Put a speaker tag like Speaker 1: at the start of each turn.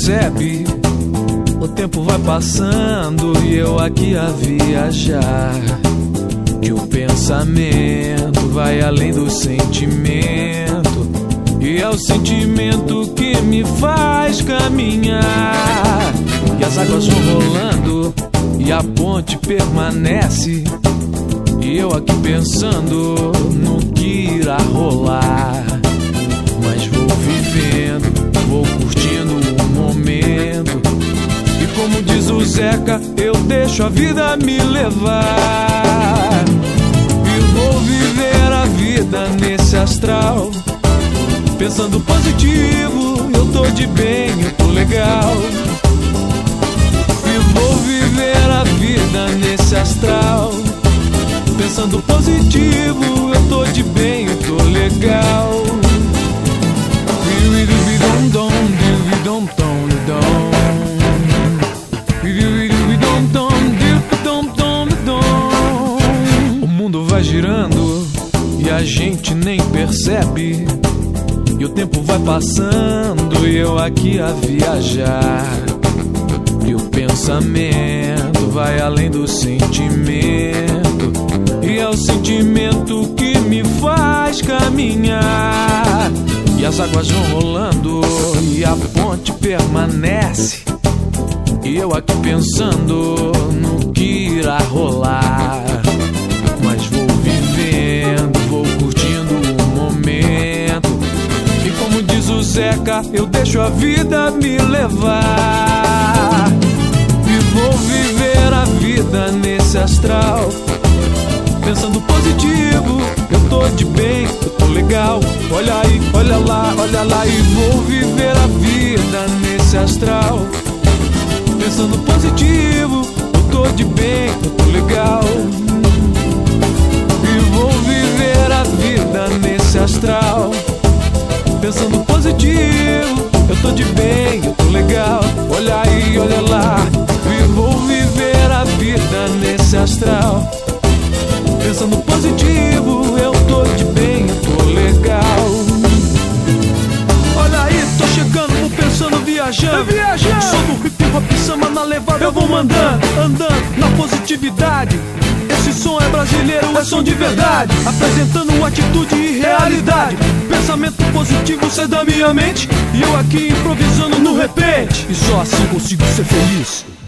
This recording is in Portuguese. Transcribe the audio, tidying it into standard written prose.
Speaker 1: percebe, o tempo vai passando e eu aqui a viajar. Que o pensamento vai além do sentimento, e é o sentimento que me faz caminhar. E as águas vão rolando e a ponte permanece, e eu aqui pensando no que irá rolar. Mas vou vivendo, vou curtindo o momento, e como diz o Zeca, eu deixo a vida me levar. E vou viver a vida nesse astral, pensando positivo, eu tô de bem, eu tô legal. E vou viver a vida nesse astral, pensando positivo, eu tô de bem, eu tô legal. O mundo vai girando e a gente nem percebe, e o tempo vai passando e eu aqui a viajar. E o pensamento vai além do sentimento, e é o sentimento que me faz caminhar. E as águas vão rolando e a ponte permanece, e eu aqui pensando no que irá rolar. Mas vou vivendo, vou curtindo o momento, e como diz o Zeca, eu deixo a vida me levar. E vou viver a vida nesse astral, pensando positivo, eu tô de bem, eu tô legal. Olha aí, olha lá, e vou viver a vida nesse astral, pensando positivo, eu tô de bem, eu tô legal. E vou viver a vida nesse astral, pensando positivo, eu tô de bem, eu tô legal. Olha aí, olha lá, e vou viver a vida nesse astral, pensando positivo, eu tô de bem, eu tô legal. Olha aí, tô chegando, vou pensando, viajando. Sou do hip hop, samba na levada, eu vou mandando, andando na positividade. Esse som é brasileiro, é som de verdade, apresentando atitude e realidade. Pensamento positivo sai da minha mente, e eu aqui improvisando no repente. E só assim consigo ser feliz.